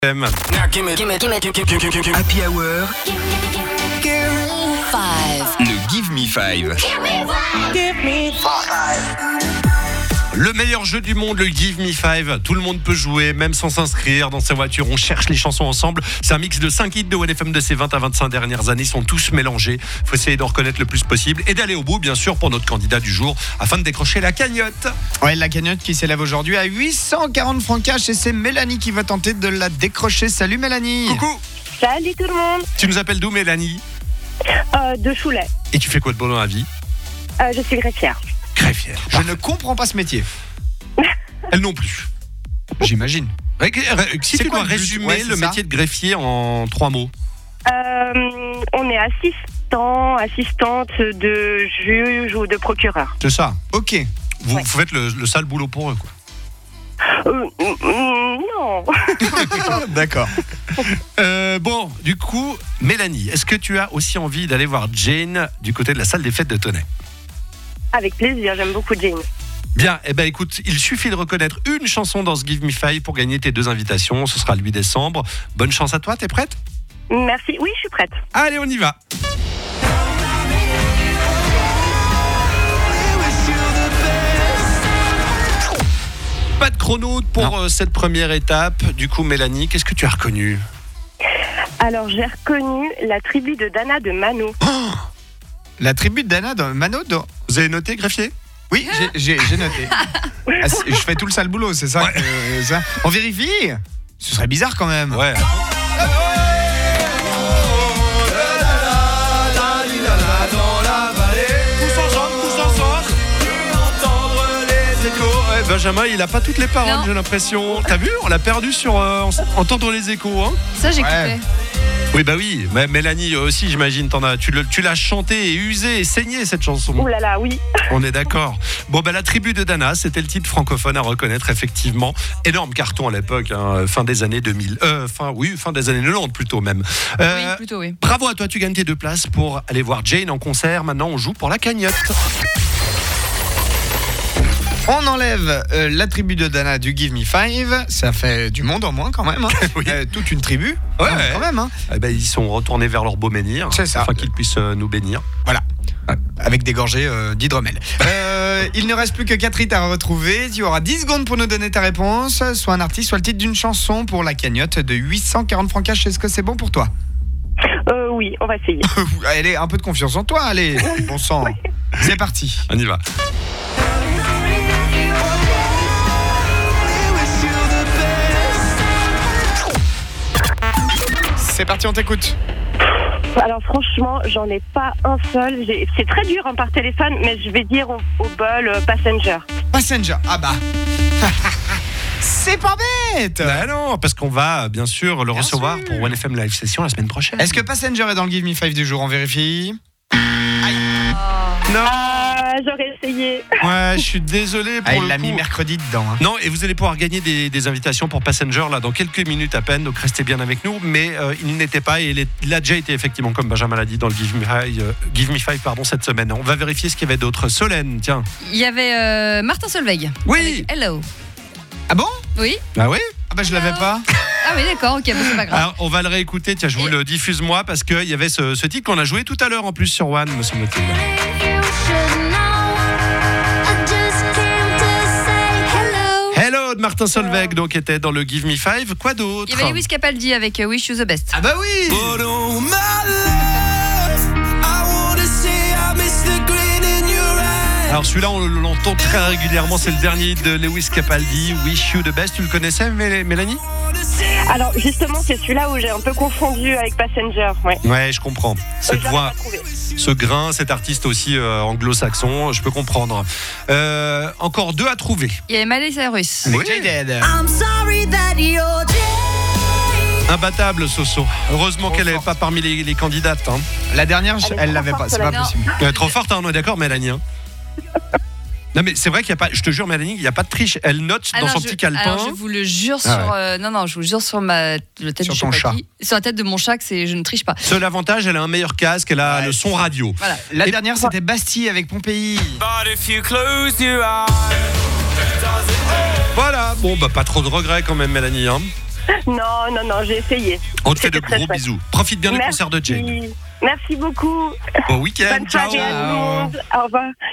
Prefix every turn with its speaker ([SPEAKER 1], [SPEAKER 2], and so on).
[SPEAKER 1] FM.
[SPEAKER 2] Happy Hour. Le Give Me Five.
[SPEAKER 1] Le meilleur jeu du monde, le Give Me Five. Tout le monde peut jouer, même sans s'inscrire. Dans sa voiture, on cherche les chansons ensemble. C'est un mix de 5 hits de 1FM de ces 20 à 25 dernières années. Ils sont tous mélangés. Il faut essayer d'en reconnaître le plus possible et d'aller au bout, bien sûr, pour notre candidat du jour, afin de décrocher la cagnotte.
[SPEAKER 3] Ouais, la cagnotte qui s'élève aujourd'hui à 840 francs cash et c'est Mélanie qui va tenter de la décrocher. Salut Mélanie.
[SPEAKER 1] Coucou.
[SPEAKER 4] Salut tout le monde.
[SPEAKER 1] Tu nous appelles d'où, Mélanie?
[SPEAKER 4] De Choulais.
[SPEAKER 1] Et tu fais quoi de beau dans la vie?
[SPEAKER 4] Je suis greffière.
[SPEAKER 1] Greffière.
[SPEAKER 3] Je ne comprends pas ce métier.
[SPEAKER 1] Elle non plus.
[SPEAKER 3] J'imagine.
[SPEAKER 1] Si
[SPEAKER 3] C'est
[SPEAKER 1] tu
[SPEAKER 3] quoi
[SPEAKER 1] dois
[SPEAKER 3] le but?
[SPEAKER 1] résumer
[SPEAKER 3] Ouais, c'est
[SPEAKER 1] le
[SPEAKER 3] ça.
[SPEAKER 1] métier de greffier en 3 mots.
[SPEAKER 4] On est assistante de juge ou de procureur.
[SPEAKER 1] C'est ça.
[SPEAKER 3] Ok.
[SPEAKER 1] Vous
[SPEAKER 4] Ouais.
[SPEAKER 1] faites le sale boulot pour eux, quoi.
[SPEAKER 4] Non.
[SPEAKER 3] D'accord.
[SPEAKER 1] Bon, du coup, Mélanie, est-ce que tu as aussi envie d'aller voir Jane du côté de la salle des fêtes de Tonnet?
[SPEAKER 4] Avec plaisir, j'aime beaucoup Jane.
[SPEAKER 1] Bien, écoute, il suffit de reconnaître une chanson dans ce Give Me Five pour gagner tes 2 invitations. Ce sera le 8 décembre. Bonne chance à toi, t'es prête?
[SPEAKER 4] Merci. Oui, je suis prête.
[SPEAKER 1] Allez, on y va. Pas de chrono pour cette première étape. Du coup, Mélanie, qu'est-ce que tu as reconnu?
[SPEAKER 4] Alors, j'ai reconnu la tribu de Dana de Mano.
[SPEAKER 3] La tribu de Dana dans Mano.
[SPEAKER 1] Vous avez noté, greffier?
[SPEAKER 3] Oui, j'ai noté. Ah, je fais tout le sale boulot, c'est ça,
[SPEAKER 1] Ouais.
[SPEAKER 3] ça On vérifie. Ce serait bizarre quand même.
[SPEAKER 1] Ouais. Ouais, Benjamin, il a pas toutes les paroles,
[SPEAKER 5] Non.
[SPEAKER 1] j'ai l'impression. T'as vu? On l'a perdu sur entendre les échos, hein.
[SPEAKER 5] Ça, j'ai
[SPEAKER 3] Ouais.
[SPEAKER 5] kiffé.
[SPEAKER 1] Oui, bah oui. Mais Mélanie aussi, j'imagine, tu l'as chantée et usée et saignée, cette chanson.
[SPEAKER 4] Ouh là là, oui.
[SPEAKER 1] On est d'accord. Bon, la tribu de Dana, c'était le titre francophone à reconnaître, effectivement. Énorme carton à l'époque, hein, fin des années 2000. Fin des années 90 plutôt même.
[SPEAKER 5] Oui, plutôt, oui.
[SPEAKER 1] Bravo à toi, tu gagnes tes 2 places pour aller voir Jane en concert. Maintenant, on joue pour la cagnotte.
[SPEAKER 3] On enlève la tribu de Dana du Give Me Five. Ça fait du monde en moins quand même. Hein.
[SPEAKER 1] Oui.
[SPEAKER 3] Toute une tribu.
[SPEAKER 1] Ouais.
[SPEAKER 3] Quand même. Hein.
[SPEAKER 1] Ils sont retournés vers leur beau menhir,
[SPEAKER 3] C'est ça.
[SPEAKER 1] afin qu'ils puissent nous bénir.
[SPEAKER 3] Voilà. Avec des gorgées d'hydromel. Il ne reste plus que 4 hits à retrouver. Tu auras 10 secondes pour nous donner ta réponse. Soit un artiste, soit le titre d'une chanson pour la cagnotte de 840 francs cash. Est-ce que c'est bon pour toi?
[SPEAKER 4] Oui, on va essayer.
[SPEAKER 3] Allez, un peu de confiance en toi. Allez, bon sang. C'est parti.
[SPEAKER 1] On y va.
[SPEAKER 3] C'est parti, on t'écoute.
[SPEAKER 4] Alors franchement, j'en ai pas un seul. C'est très dur hein, par téléphone, mais je vais dire au bol Passenger.
[SPEAKER 3] Passenger. Ah bah. C'est pas bête.
[SPEAKER 1] Bah non, parce qu'on va bien sûr le
[SPEAKER 3] Bien
[SPEAKER 1] recevoir
[SPEAKER 3] sûr.
[SPEAKER 1] pour 1FM Live Session la semaine prochaine.
[SPEAKER 3] Est-ce que Passenger est dans le Give Me Five du jour? On vérifie.
[SPEAKER 1] Non.
[SPEAKER 4] Ah, j'aurais essayé.
[SPEAKER 1] Ouais, je suis désolé pour
[SPEAKER 3] Il
[SPEAKER 1] le
[SPEAKER 3] l'a
[SPEAKER 1] coup.
[SPEAKER 3] mis mercredi dedans. Hein.
[SPEAKER 1] Non, et vous allez pouvoir gagner des invitations pour Passenger là dans quelques minutes à peine, donc restez bien avec nous. Mais il n'était pas et il a déjà été effectivement, comme Benjamin l'a dit, dans le Give Me Five cette semaine. On va vérifier ce qu'il y avait d'autre. Solène, tiens.
[SPEAKER 5] Il y avait Martin Solveig.
[SPEAKER 1] Oui.
[SPEAKER 5] Avec Hello.
[SPEAKER 3] Ah bon?
[SPEAKER 5] Oui.
[SPEAKER 1] Ah oui.
[SPEAKER 3] Ah bah je l'avais pas.
[SPEAKER 5] Ah oui, d'accord, ok, bon, c'est pas grave.
[SPEAKER 1] Alors, on va le réécouter. Tiens, je vous le diffuse moi parce qu'il y avait ce titre qu'on a joué tout à l'heure en plus sur One, me semble-t-il. Hello de Martin Solveig, donc était dans le Give Me Five. Quoi d'autre?
[SPEAKER 5] Il y avait Lewis Capaldi avec Wish You the Best.
[SPEAKER 3] Ah bah oui.
[SPEAKER 1] Alors celui-là, on l'entend très régulièrement. C'est le dernier de Lewis Capaldi, Wish You the Best. Tu le connaissais, Mélanie?
[SPEAKER 4] Alors justement, c'est celui-là où j'ai un peu confondu avec Passenger. Ouais.
[SPEAKER 1] Ouais, je comprends. Cette
[SPEAKER 4] Je l'avais
[SPEAKER 1] voix,
[SPEAKER 4] pas trouvé.
[SPEAKER 1] ce grain, cet artiste aussi anglo-saxon, je peux comprendre. Encore 2 à trouver.
[SPEAKER 5] Il y avait Miley Cyrus.
[SPEAKER 3] Avec
[SPEAKER 1] Oui.
[SPEAKER 3] Jaded.
[SPEAKER 1] Imbattable, Soso. Heureusement qu'elle n'est pas parmi les candidates. Hein.
[SPEAKER 3] La dernière,
[SPEAKER 4] Elle est
[SPEAKER 3] elle
[SPEAKER 4] trop
[SPEAKER 3] l'avait
[SPEAKER 4] forte,
[SPEAKER 3] pas. C'est pas
[SPEAKER 5] Solène.
[SPEAKER 3] possible.
[SPEAKER 1] Trop forte, hein, on est d'accord, Mélanie. Hein. Non, mais c'est vrai qu'il n'y a pas, je te jure, Mélanie, il n'y a pas de triche. Elle note dans son petit calepin.
[SPEAKER 5] Alors, je vous le jure sur. Je vous jure sur la tête
[SPEAKER 3] Sur
[SPEAKER 5] du
[SPEAKER 3] ton chat.
[SPEAKER 5] Sur la tête de mon chat, que je ne triche pas.
[SPEAKER 1] Seul avantage, elle a un meilleur casque, elle a
[SPEAKER 3] Ouais.
[SPEAKER 1] le son radio.
[SPEAKER 5] Voilà.
[SPEAKER 3] La
[SPEAKER 1] Et-
[SPEAKER 3] dernière, c'était Bastille avec Pompéi.
[SPEAKER 1] Voilà, bon, pas trop de regrets quand même, Mélanie. Hein.
[SPEAKER 4] Non, j'ai essayé.
[SPEAKER 1] On te fait de
[SPEAKER 4] C'était très
[SPEAKER 1] gros
[SPEAKER 4] chouette.
[SPEAKER 1] bisous. Profite bien du concert de Jane.
[SPEAKER 4] Merci beaucoup.
[SPEAKER 1] Bon week-end.
[SPEAKER 4] Bonne
[SPEAKER 1] Ciao.
[SPEAKER 4] soirée à tout le monde. Au revoir.